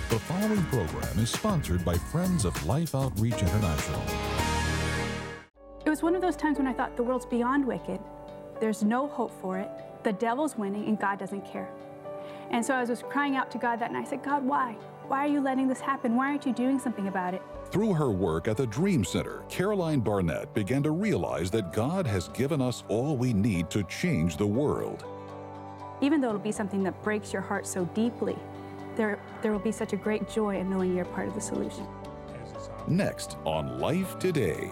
The following program is sponsored by Friends of Life Outreach International. It was one of those times when I thought the world's beyond wicked. There's no hope for it. The devil's winning and God doesn't care. And so I was just crying out to God that night. I said, God, why? Why are you letting this happen? Why aren't you doing something about it? Through her work at the Dream Center, Caroline Barnett began to realize that God has given us all we need to change the world. Even though it'll be something that breaks your heart so deeply, there will be such a great joy in knowing you're part of the solution. Next on Life Today.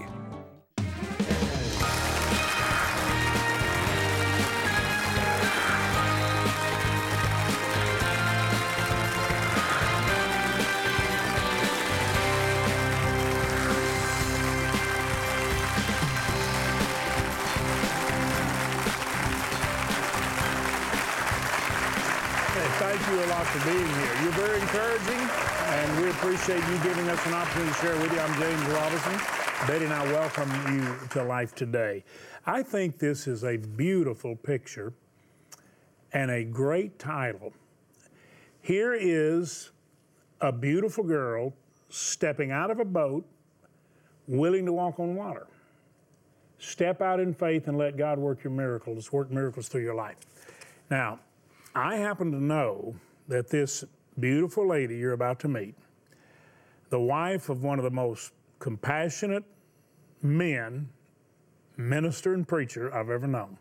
Thank you a lot for being here. You're very encouraging, and we appreciate you giving us an opportunity to share with you. I'm James Robinson. Betty and I welcome you to Life Today. I think this is a beautiful picture and a great title. Here is a beautiful girl stepping out of a boat, willing to walk on water. Step out in faith and let God work your miracles, work miracles through your life. Now, I happen to know that this beautiful lady you're about to meet, the wife of one of the most compassionate men, minister and preacher I've ever known,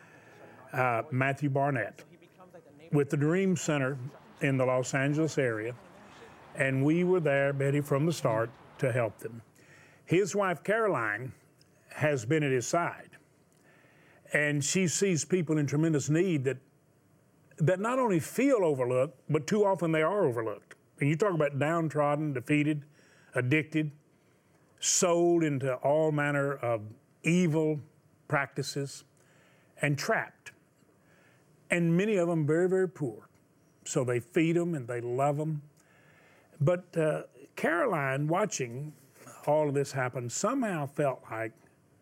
Matthew Barnett, with the Dream Center in the Los Angeles area, and we were there, Betty, from the start to help them. His wife, Caroline, has been at his side, and she sees people in tremendous need that not only feel overlooked, but too often they are overlooked. And you talk about downtrodden, defeated, addicted, sold into all manner of evil practices, and trapped. And many of them very, very poor. So they feed them and they love them. But Caroline, watching all of this happen, somehow felt like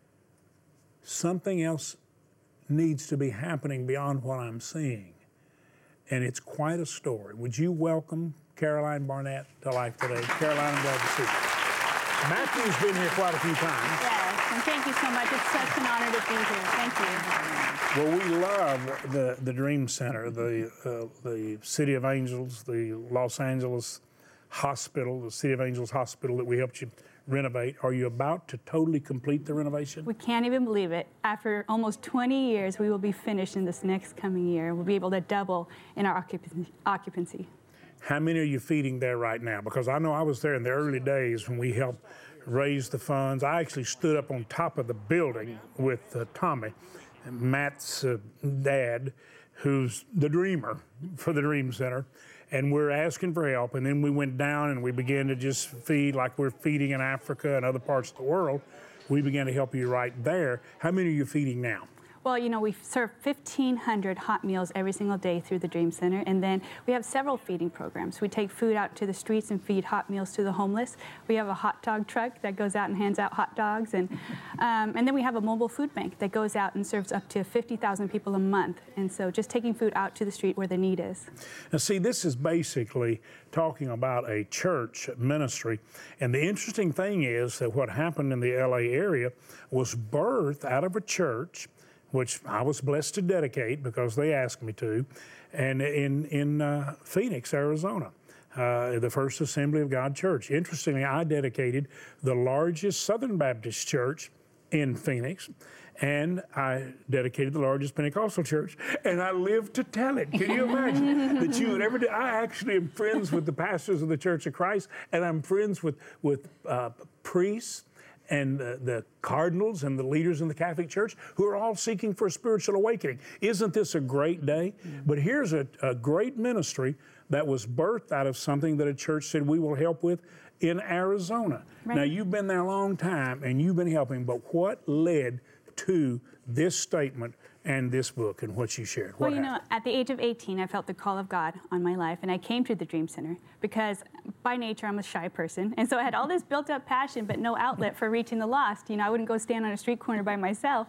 something else needs to be happening beyond what I'm seeing. And it's quite a story. Would you welcome Caroline Barnett to Life Today? Caroline, I'm glad to see you. Matthew's been here quite a few times. Yes, and thank you so much. It's such an honor to be here. Thank you. Well, we love the Dream Center, the City of Angels, the Los Angeles Hospital, the City of Angels Hospital that we helped you renovate. Are you about to totally complete the renovation? We can't even believe it. After almost 20 years, we will be finished in this next coming year. We'll be able to double in our occupancy. How many are you feeding there right now? Because I know I was there in the early days when we helped raise the funds. I actually stood up on top of the building with Tommy, Matt's dad, who's the dreamer for the Dream Center. And we're asking for help, and then we went down and we began to just feed like we're feeding in Africa and other parts of the world. We began to help you right there. How many are you feeding now? Well, you know, we serve 1,500 hot meals every single day through the Dream Center, and then we have several feeding programs. We take food out to the streets and feed hot meals to the homeless. We have a hot dog truck that goes out and hands out hot dogs, and then we have a mobile food bank that goes out and serves up to 50,000 people a month. And so just taking food out to the street where the need is. Now, see, this is basically talking about a church ministry, and the interesting thing is that what happened in the LA area was birthed out of a church which I was blessed to dedicate because they asked me to, and in Phoenix, Arizona, the First Assembly of God Church. Interestingly, I dedicated the largest Southern Baptist church in Phoenix, and I dedicated the largest Pentecostal church, and I lived to tell it. Can you imagine that you would ever do? I actually am friends with the pastors of the Church of Christ, and I'm friends with priests and the cardinals and the leaders in the Catholic Church who are all seeking for a spiritual awakening. Isn't this a great day? But here's a great ministry that was birthed out of something that a church said we will help with in Arizona. Right. Now, you've been there a long time and you've been helping, but what led to this statement and this book and what you shared? Well, you know, at the age of 18, I felt the call of God on my life, and I came to the Dream Center because by nature I'm a shy person, and so I had all this built-up passion but no outlet for reaching the lost. You know, I wouldn't go stand on a street corner by myself.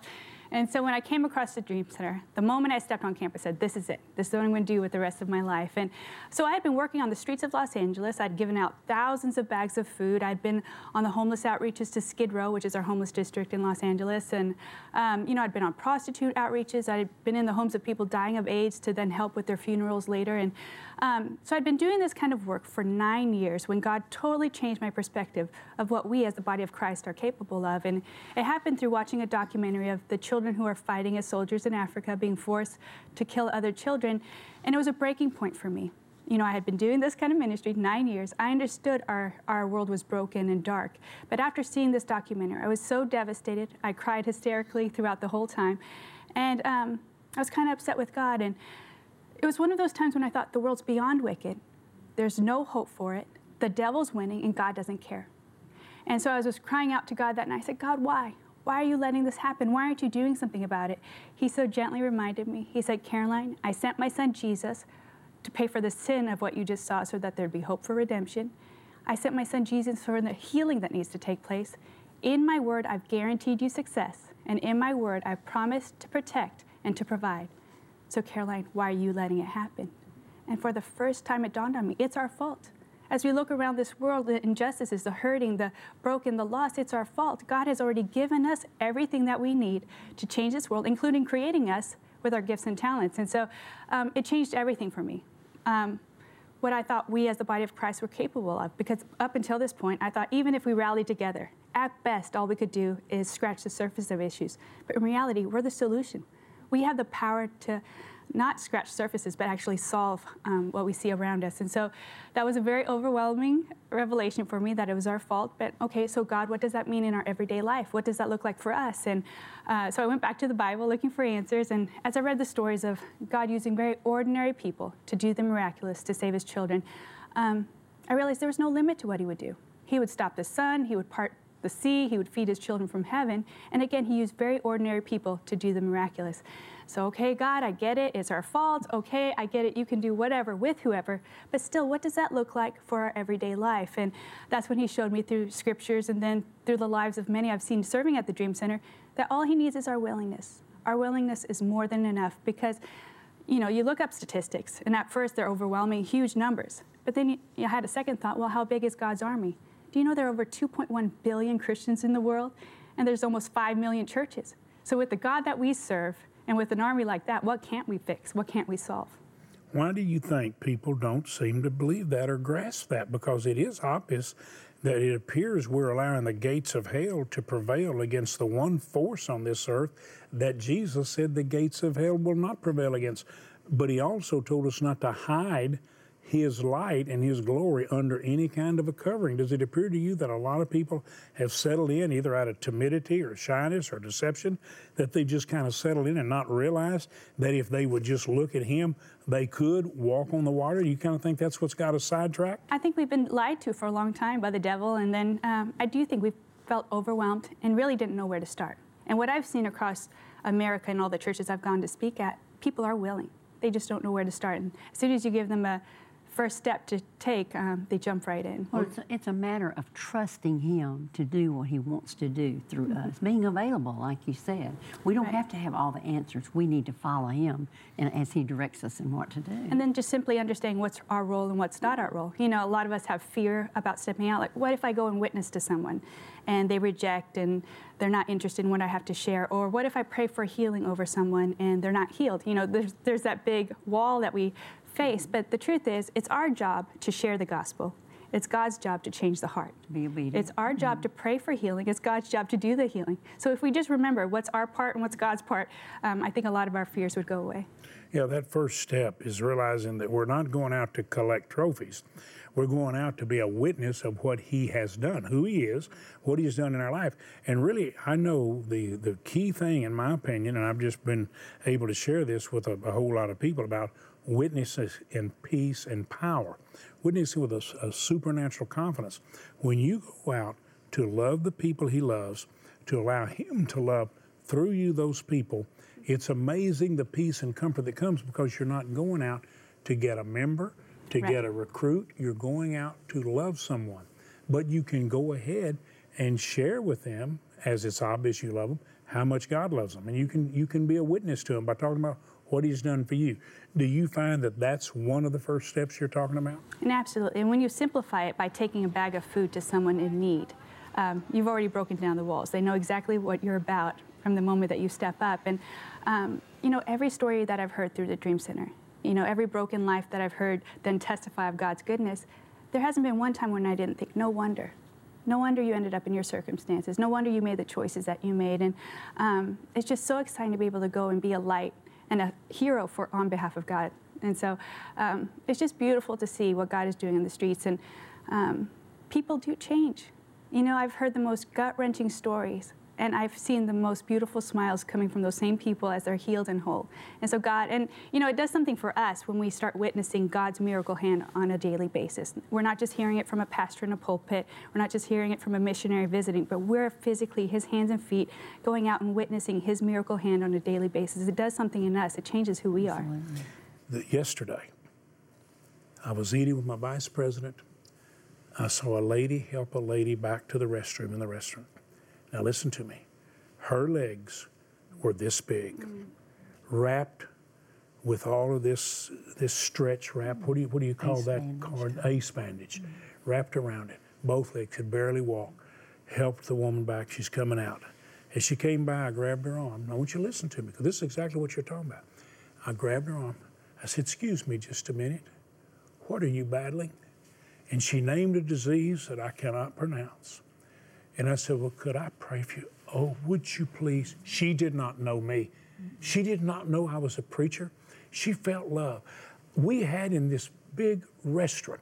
And so when I came across the Dream Center, the moment I stepped on campus, I said, this is it. This is what I'm going to do with the rest of my life. And so I had been working on the streets of Los Angeles. I'd given out thousands of bags of food. I'd been on the homeless outreaches to Skid Row, which is our homeless district in Los Angeles. And, I'd been on prostitute outreaches. I'd been in the homes of people dying of AIDS to then help with their funerals later. And so I'd been doing this kind of work for 9 years when God totally changed my perspective of what we as the body of Christ are capable of. And it happened through watching a documentary of the children who are fighting as soldiers in Africa, being forced to kill other children. And it was a breaking point for me. I had been doing this kind of ministry 9 years. I understood our world was broken and dark. But after seeing this documentary, I was so devastated. I cried hysterically throughout the whole time. And I was kind of upset with God. And it was one of those times when I thought the world's beyond wicked. There's no hope for it. The devil's winning and God doesn't care. And so I was just crying out to God that night. I said, God, why? Why are you letting this happen? Why aren't you doing something about it? He so gently reminded me. He said, Caroline, I sent my son Jesus to pay for the sin of what you just saw so that there'd be hope for redemption. I sent my son Jesus for the healing that needs to take place. In my word, I've guaranteed you success. And in my word, I've promised to protect and to provide. So Caroline, why are you letting it happen? And for the first time it dawned on me, it's our fault. As we look around this world, the injustices, the hurting, the broken, the lost, it's our fault. God has already given us everything that we need to change this world, including creating us with our gifts and talents. And so it changed everything for me. What I thought we as the body of Christ were capable of, because up until this point, I thought even if we rallied together, at best, all we could do is scratch the surface of issues. But in reality, we're the solution. We have the power to not scratch surfaces, but actually solve what we see around us. And so that was a very overwhelming revelation for me that it was our fault. But okay, so God, what does that mean in our everyday life? What does that look like for us? And so I went back to the Bible looking for answers. And as I read the stories of God using very ordinary people to do the miraculous to save his children, I realized there was no limit to what he would do. He would stop the sun, he would part the sea, he would feed his children from heaven. And again, he used very ordinary people to do the miraculous. So, okay, God, I get it. It's our fault. Okay, I get it. You can do whatever with whoever. But still, what does that look like for our everyday life? And that's when he showed me through scriptures and then through the lives of many I've seen serving at the Dream Center that all he needs is our willingness. Our willingness is more than enough because, you look up statistics, and at first they're overwhelming, huge numbers. But then you had a second thought, well, how big is God's army? Do you know there are over 2.1 billion Christians in the world? And there's almost 5 million churches. So with the God that we serve, and with an army like that, what can't we fix? What can't we solve? Why do you think people don't seem to believe that or grasp that? Because it is obvious that it appears we're allowing the gates of hell to prevail against the one force on this earth that Jesus said the gates of hell will not prevail against. But he also told us not to hide his light and his glory under any kind of a covering. Does it appear to you that a lot of people have settled in either out of timidity or shyness or deception, that they just kind of settled in and not realized that if they would just look at him, they could walk on the water? You kind of think that's what's got us sidetracked? I think we've been lied to for a long time by the devil, and then I do think we've felt overwhelmed and really didn't know where to start. And what I've seen across America and all the churches I've gone to speak at, people are willing. They just don't know where to start. And as soon as you give them a first step to take, they jump right in. Well, it's a matter of trusting him to do what he wants to do through us, being available, like you said. We don't have to have all the answers. We need to follow him and as he directs us in what to do. And then just simply understanding what's our role and what's not our role. A lot of us have fear about stepping out. Like, what if I go and witness to someone and they reject and they're not interested in what I have to share? Or what if I pray for healing over someone and they're not healed? There's that big wall that we face, but the truth is, it's our job to share the gospel. It's God's job to change the heart. Be obedient. It's our job to pray for healing. It's God's job to do the healing. So if we just remember what's our part and what's God's part, I think a lot of our fears would go away. Yeah, that first step is realizing that we're not going out to collect trophies. We're going out to be a witness of what he has done, who he is, what he's done in our life. And really, I know the key thing, in my opinion, and I've just been able to share this with a whole lot of people about witnesses in peace and power, witnessing with a supernatural confidence. When you go out to love the people he loves, to allow him to love through you those people, it's amazing the peace and comfort that comes because you're not going out to get a member, to get a recruit. You're going out to love someone. But you can go ahead and share with them, as it's obvious you love them, how much God loves them. And you can be a witness to them by talking about what He's done for you. Do you find that that's one of the first steps you're talking about? And absolutely. And when you simplify it by taking a bag of food to someone in need, you've already broken down the walls. They know exactly what you're about from the moment that you step up. And, you know, every story that I've heard through the Dream Center, you know, every broken life that I've heard then testify of God's goodness, there hasn't been one time when I didn't think, no wonder. No wonder you ended up in your circumstances. No wonder you made the choices that you made. And it's just so exciting to be able to go and be a light and a hero on behalf of God. And so it's just beautiful to see what God is doing in the streets. And people do change. You know, I've heard the most gut-wrenching stories, and I've seen the most beautiful smiles coming from those same people as they're healed and whole. And so God, and you know, it does something for us when we start witnessing God's miracle hand on a daily basis. We're not just hearing it from a pastor in a pulpit. We're not just hearing it from a missionary visiting, but we're physically His hands and feet going out and witnessing His miracle hand on a daily basis. It does something in us. It changes who we are. Yesterday, I was eating with my vice president. I saw a lady help a lady back to the restroom in the restaurant. Now listen to me. Her legs were this big, wrapped with all of this stretch wrap. What do you call that card? Ace bandage, wrapped around it. Both legs, could barely walk. Helped the woman back. She's coming out. As she came by, I grabbed her arm. Now I want you to listen to me, because this is exactly what you're talking about. I grabbed her arm. I said, "Excuse me just a minute. What are you battling?" And she named a disease that I cannot pronounce. And I said, "Well, could I pray for you?" "Oh, would you please?" She did not know me. She did not know I was a preacher. She felt love. We had in this big restaurant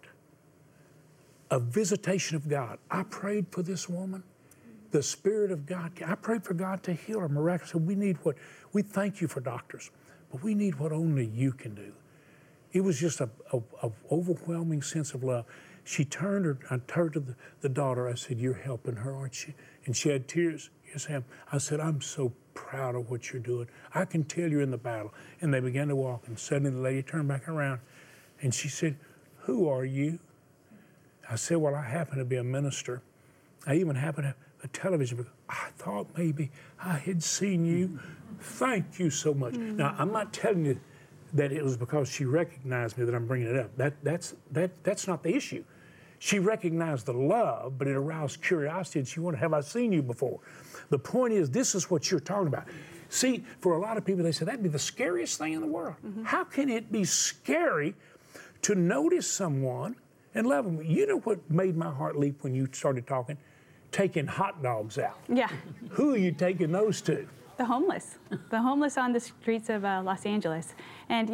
a visitation of God. I prayed for this woman. The Spirit of God, I prayed for God to heal her miraculously. We thank you for doctors, but we need what only you can do. It was just a overwhelming sense of love. I turned to the daughter. I said, "You're helping her, aren't you?" And she had tears. "Yes, ma'am." I said, "I'm so proud of what you're doing. I can tell you're in the battle." And they began to walk, and suddenly the lady turned back around, and she said, "Who are you?" I said, "Well, I happen to be a minister. I even happen to have a television. I thought maybe I had seen you. Thank you so much." Now, I'm not telling you that it was because she recognized me that I'm bringing it up. That's not the issue. She recognized the love, but it aroused curiosity, and she wanted, "Have I seen you before?" The point is, this is what you're talking about. See, for a lot of people, they say that'd be the scariest thing in the world. How can it be scary to notice someone and love them? You know what made my heart leap when you started talking? Taking hot dogs out. Yeah. Who are you taking those to? The homeless on the streets of Los Angeles. And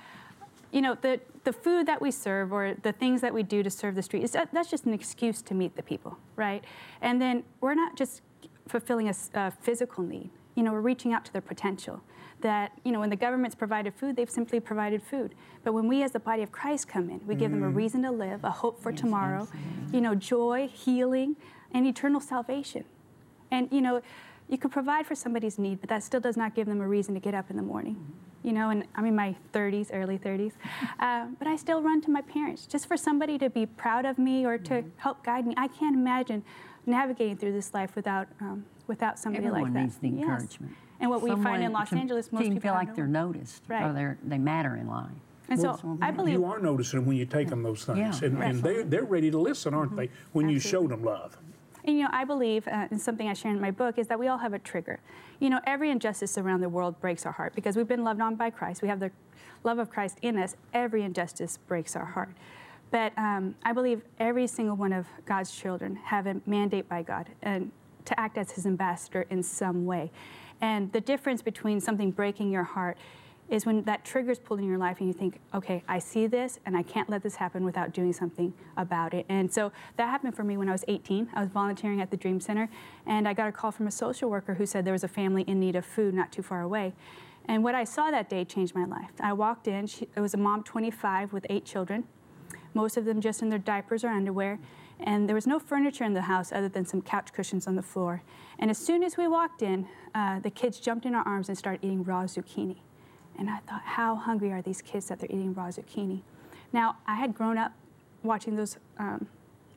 the food that we serve, or the things that we do to serve the street, that's just an excuse to meet the people, right? And then we're not just fulfilling a physical need. You know, we're reaching out to their potential. That, you know, when the government's provided food, they've simply provided food. But when we as the body of Christ come in, we give them a reason to live, a hope for tomorrow, absolutely. you know, joy, healing, and eternal salvation. And, you know, you could provide for somebody's need, but that still does not give them a reason to get up in the morning. You know, and I'm in my 30s, early 30s, but I still run to my parents just for somebody to be proud of me or to help guide me. I can't imagine navigating through this life without somebody Everyone like that. needs the encouragement. Yes. And what we find in Los Angeles, most people feel like don't they're know. noticed, Right. or they matter in life. And so I believe You are noticing them when you take them those things. Yeah. And they're ready to listen, aren't they, when you show them love. And, you know, I believe, and something I share in my book, is that we all have a trigger. You know, every injustice around the world breaks our heart because we've been loved on by Christ. We have the love of Christ in us. Every injustice breaks our heart. But I believe every single one of God's children have a mandate by God and to act as His ambassador in some way. And the difference between something breaking your heart is when that trigger's pulled in your life and you think, okay, I see this and I can't let this happen without doing something about it. And so that happened for me when I was 18. I was volunteering at the Dream Center, and I got a call from a social worker who said there was a family in need of food not too far away. And what I saw that day changed my life. I walked in, it was a mom, 25, with 8 children, most of them just in their diapers or underwear. And there was no furniture in the house other than some couch cushions on the floor. And as soon as we walked in, the kids jumped in our arms and started eating raw zucchini. And I thought, how hungry are these kids that they're eating raw zucchini? Now, I had grown up watching those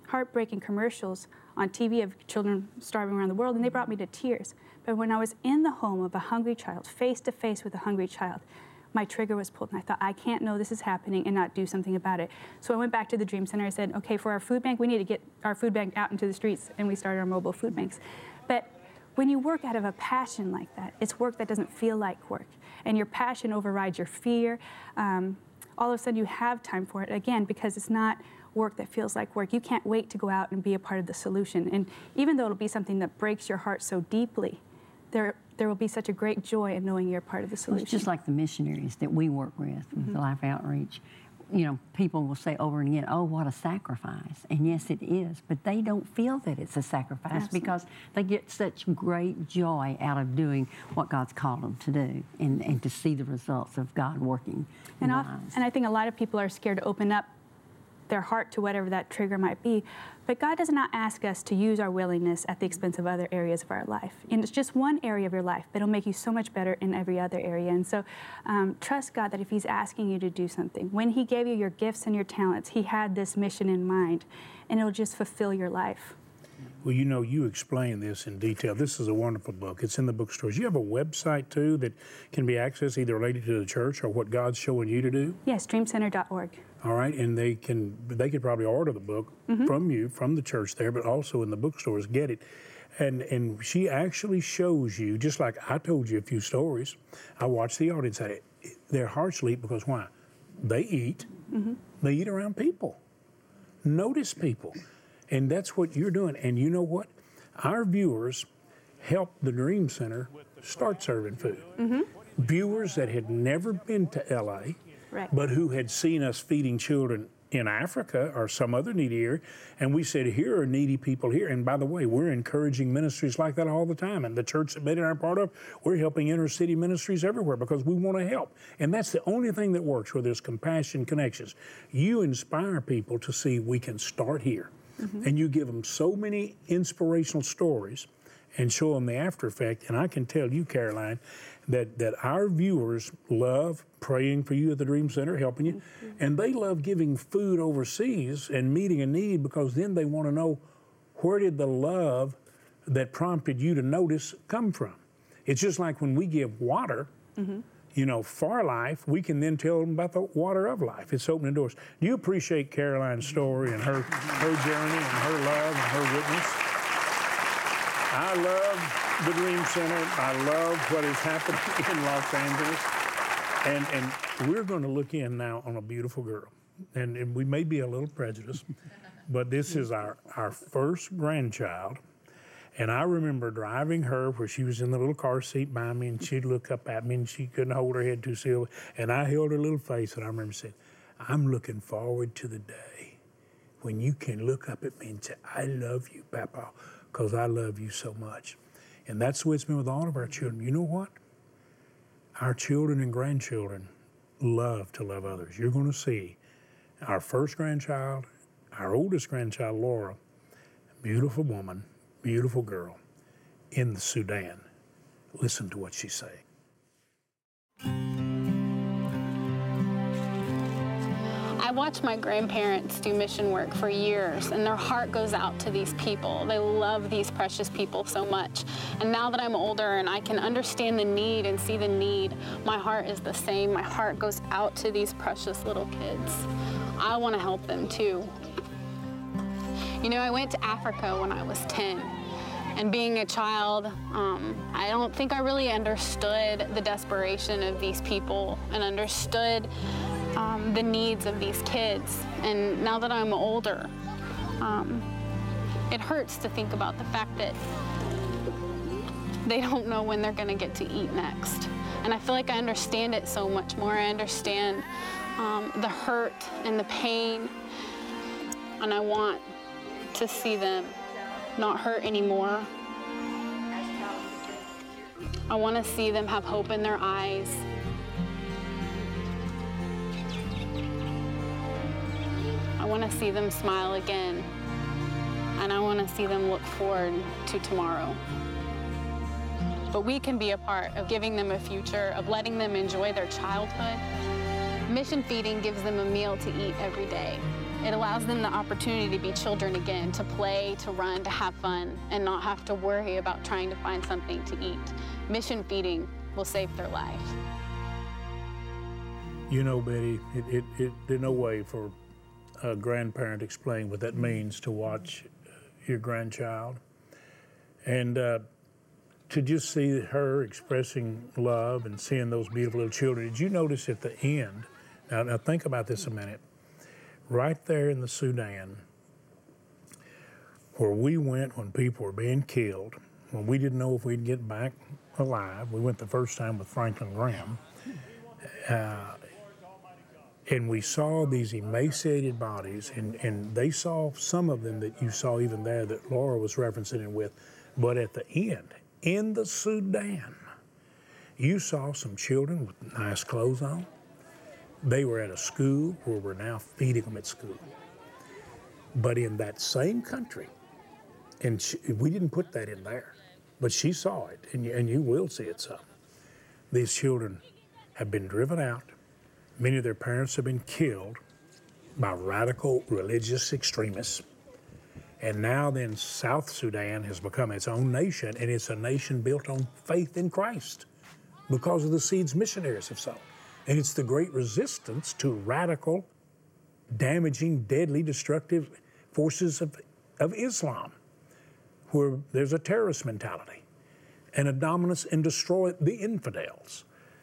heartbreaking commercials on TV of children starving around the world, and they brought me to tears. But when I was in the home of a hungry child, face to face with a hungry child, my trigger was pulled, and I thought, I can't know this is happening and not do something about it. So I went back to the Dream Center. I said, okay, for our food bank, we need to get our food bank out into the streets, and we started our mobile food banks. But when you work out of a passion like that, it's work that doesn't feel like work, and your passion overrides your fear. All of a sudden, you have time for it, again, because it's not work that feels like work. You can't wait to go out and be a part of the solution. And even though it'll be something that breaks your heart so deeply, there will be such a great joy in knowing you're part of the solution. It's just like the missionaries that we work with the Life Outreach. You know, people will say over and again, oh, what a sacrifice. And yes, it is. But they don't feel that it's a sacrifice. Absolutely. Because they get such great joy out of doing what God's called them to do and to see the results of God working in their lives. And I think a lot of people are scared to open up their heart to whatever that trigger might be. But God does not ask us to use our willingness at the expense of other areas of our life. And it's just one area of your life, but it'll make you so much better in every other area. And so trust God that if He's asking you to do something, when He gave you your gifts and your talents, He had this mission in mind, and it'll just fulfill your life. Well, you know, you explain this in detail. This is a wonderful book. It's in the bookstores. You have a website, too, that can be accessed either related to the church or what God's showing you to do? Yes, dreamcenter.org. All right, and they could probably order the book from you, from the church there, but also in the bookstores, get it. And she actually shows you, just like I told you a few stories, I watched the audience at it. Their hearts leap because why? They eat. They eat around people. Notice people. And that's what you're doing. And you know what? Our viewers helped the Dream Center start serving food. Viewers that had never been to L.A., right, but who had seen us feeding children in Africa or some other needy area, and we said, here are needy people here. And by the way, we're encouraging ministries like that all the time. And the church that Betty and I are part of, we're helping inner city ministries everywhere because we want to help. And that's the only thing that works where there's compassion connections. You inspire people to see we can start here. And you give them so many inspirational stories and show them the after effect. And I can tell you, Caroline, that our viewers love praying for you at the Dream Center, helping you, and they love giving food overseas and meeting a need because then they want to know, where did the love that prompted you to notice come from? It's just like when we give water, you know, for life, we can then tell them about the water of life. It's opening doors. Do you appreciate Caroline's story and her journey and her love and her witness? I love the Dream Center. I love what is happening in Los Angeles. And we're going to look in now on a beautiful girl. And we may be a little prejudiced, but this is our first grandchild. And I remember driving her where she was in the little car seat by me, and she'd look up at me, and she couldn't hold her head too still. And I held her little face, and I remember saying, I'm looking forward to the day when you can look up at me and say, I love you, Papa, because I love you so much. And that's the way it's been with all of our children. You know what? Our children and grandchildren love to love others. You're going to see our first grandchild, our oldest grandchild, Laura, beautiful woman, beautiful girl in the Sudan. Listen to what she's saying. I watched my grandparents do mission work for years, and their heart goes out to these people. They love these precious people so much. And now that I'm older and I can understand the need and see the need, my heart is the same. My heart goes out to these precious little kids. I want to help them too. You know, I went to Africa when I was 10. And being a child, I don't think I really understood the desperation of these people and understood the needs of these kids. And now that I'm older, it hurts to think about the fact that they don't know when they're gonna get to eat next. And I feel like I understand it so much more. I understand the hurt and the pain, and I want to see them not hurt anymore. I want to see them have hope in their eyes. I want to see them smile again. And I want to see them look forward to tomorrow. But we can be a part of giving them a future, of letting them enjoy their childhood. Mission feeding gives them a meal to eat every day. It allows them the opportunity to be children again, to play, to run, to have fun, and not have to worry about trying to find something to eat. Mission feeding will save their life. You know, Betty, there's no way for a grandparent to explain what that means to watch your grandchild. And to just see her expressing love and seeing those beautiful little children. Did you notice at the end, now think about this a minute, right there in the Sudan, where we went when people were being killed, when we didn't know if we'd get back alive. We went the first time with Franklin Graham. And we saw these emaciated bodies, and they saw some of them that you saw even there that Laura was referencing it with. But at the end, in the Sudan, you saw some children with nice clothes on. They were at a school where we're now feeding them at school. But in that same country, and we didn't put that in there, but she saw it, and you will see it some. These children have been driven out. Many of their parents have been killed by radical religious extremists. And now then South Sudan has become its own nation, and it's a nation built on faith in Christ because of the seeds missionaries have sown. And it's the great resistance to radical, damaging, deadly, destructive forces of Islam, where there's a terrorist mentality and a dominance and destroy the infidels.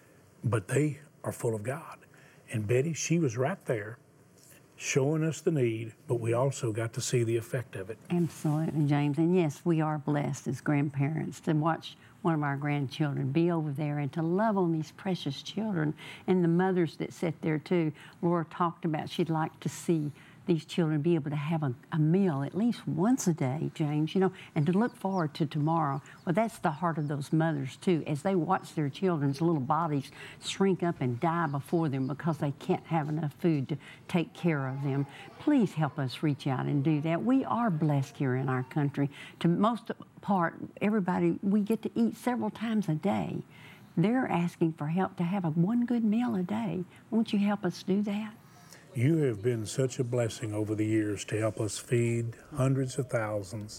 But they are full of God. And Betty, she was right there showing us the need, but we also got to see the effect of it. Absolutely, James. And yes, we are blessed as grandparents to watch one of our grandchildren be over there and to love on these precious children and the mothers that sit there too. Laura talked about she'd like to see these children be able to have a meal at least once a day, James, you know, and to look forward to tomorrow. Well, that's the heart of those mothers, too, as they watch their children's little bodies shrink up and die before them because they can't have enough food to take care of them. Please help us reach out and do that. We are blessed here in our country. To most part, everybody, we get to eat several times a day. They're asking for help to have one good meal a day. Won't you help us do that? You have been such a blessing over the years to help us feed hundreds of thousands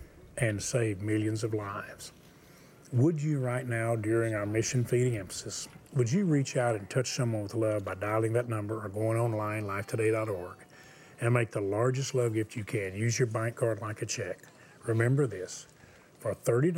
and save millions of lives. Would you right now, during our mission feeding emphasis, would you reach out and touch someone with love by dialing that number or going online, lifetoday.org, and make the largest love gift you can? Use your bank card like a check. Remember this, for $30,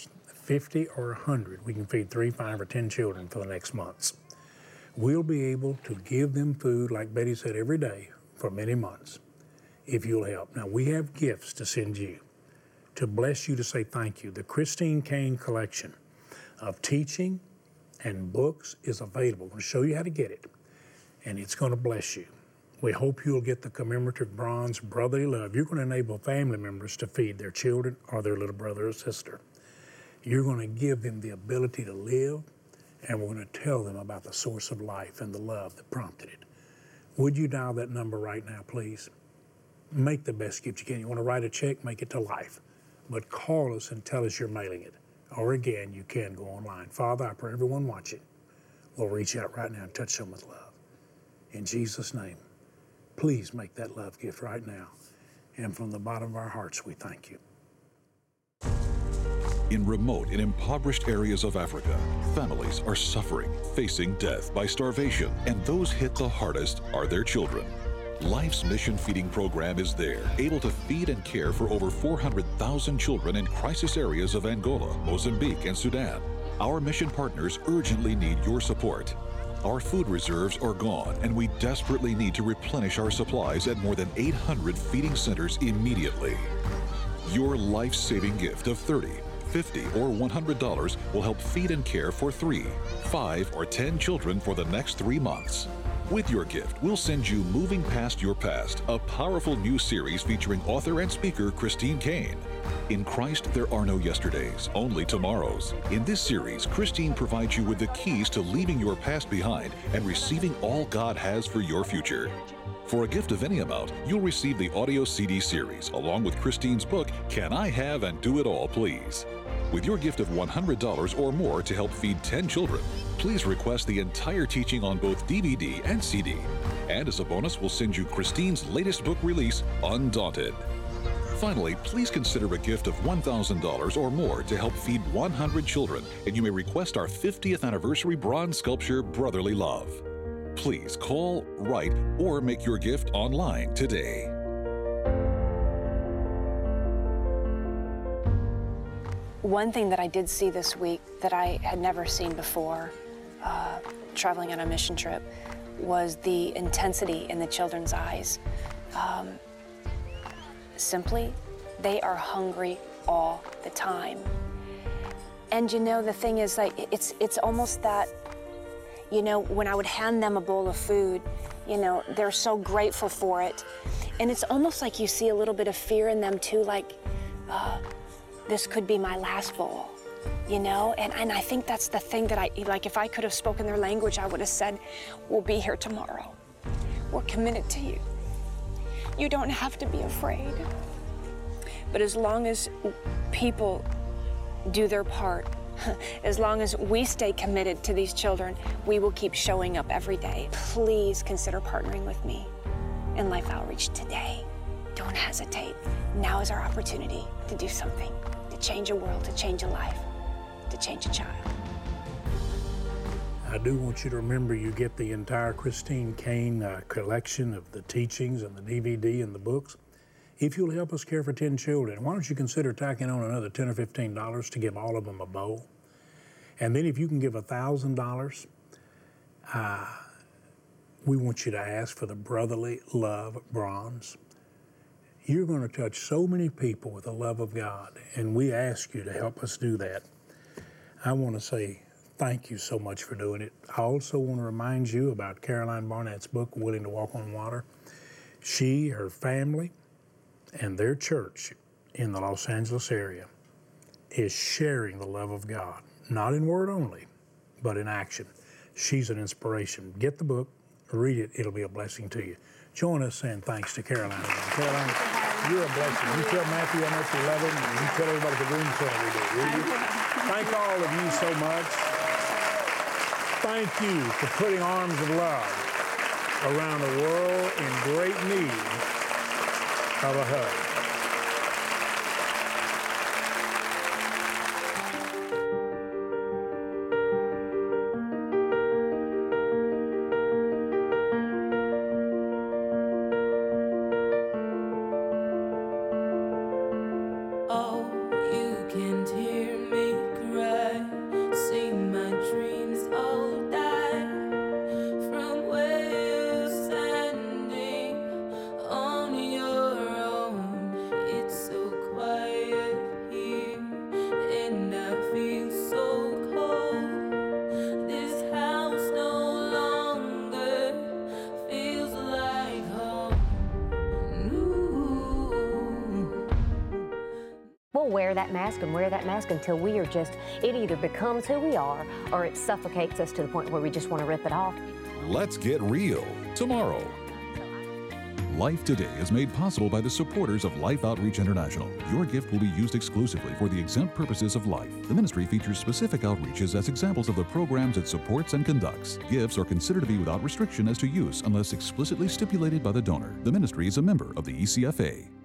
$50, or $100, we can feed 3, 5, or 10 children for the next months. We'll be able to give them food, like Betty said, every day for many months, if you'll help. Now, we have gifts to send you, to bless you, to say thank you. The Christine Caine collection of teaching and books is available. We'll show you how to get it, and it's going to bless you. We hope you'll get the commemorative bronze Brotherly Love. You're going to enable family members to feed their children or their little brother or sister. You're going to give them the ability to live, and we're going to tell them about the source of life and the love that prompted it. Would you dial that number right now, please? Make the best gift you can. You want to write a check, make it to Life. But call us and tell us you're mailing it. Or again, you can go online. Father, I pray everyone watching will reach out right now and touch them with love. In Jesus' name, please make that love gift right now. And from the bottom of our hearts, we thank you. In remote and impoverished areas of Africa, families are suffering, facing death by starvation, and those hit the hardest are their children. Life's Mission Feeding Program is there, able to feed and care for over 400,000 children in crisis areas of Angola, Mozambique, and Sudan. Our mission partners urgently need your support. Our food reserves are gone, and we desperately need to replenish our supplies at more than 800 feeding centers immediately. Your life-saving gift of $30, $50, or $100 will help feed and care for 3, 5, or 10 children for the next 3 months. With your gift, we'll send you Moving Past Your Past, a powerful new series featuring author and speaker Christine Caine. In Christ, there are no yesterdays, only tomorrows. In this series, Christine provides you with the keys to leaving your past behind and receiving all God has for your future. For a gift of any amount, you'll receive the audio CD series, along with Christine's book, Can I Have and Do It All, Please? With your gift of $100 or more to help feed 10 children, please request the entire teaching on both DVD and CD. And as a bonus, we'll send you Christine's latest book release, Undaunted. Finally, please consider a gift of $1,000 or more to help feed 100 children, and you may request our 50th anniversary bronze sculpture, Brotherly Love. Please call, write, or make your gift online today. One thing that I did see this week that I had never seen before, traveling on a mission trip, was the intensity in the children's eyes. Simply, they are hungry all the time. And you know, the thing is, like, it's almost that, you know, when I would hand them a bowl of food, you know, they're so grateful for it. And it's almost like you see a little bit of fear in them too, like, this could be my last bowl, you know? And I think that's the thing that like, if I could have spoken their language, I would have said, we'll be here tomorrow. We're committed to you. You don't have to be afraid. But as long as people do their part, as long as we stay committed to these children, we will keep showing up every day. Please consider partnering with me in Life Outreach today. Don't hesitate. Now is our opportunity to do something, to change a world, to change a life, to change a child. I do want you to remember you get the entire Christine Caine collection of the teachings and the DVD and the books. If you'll help us care for 10 children, why don't you consider tacking on another $10 or $15 to give all of them a bowl? And then if you can give $1,000, we want you to ask for the Brotherly Love Bronze. You're going to touch so many people with the love of God, and we ask you to help us do that. I want to say thank you so much for doing it. I also want to remind you about Caroline Barnett's book, Willing to Walk on Water. She, her family, and their church in the Los Angeles area is sharing the love of God, not in word only, but in action. She's an inspiration. Get the book, read it, it'll be a blessing to you. Join us saying thanks to Caroline. Caroline, you're a blessing. You tell Matthew how much you love him, and you tell everybody at the room so every day, will you? Thank all of you so much. Thank you for putting arms of love around a world in great need of a hug. Wear that mask until we are just, it either becomes who we are or it suffocates us to the point where we just want to rip it off. Let's get real tomorrow. Life Today is made possible by the supporters of Life Outreach International. Your gift will be used exclusively for the exempt purposes of life. The ministry features specific outreaches as examples of the programs it supports and conducts. Gifts are considered to be without restriction as to use unless explicitly stipulated by the donor. The ministry is a member of the ECFA.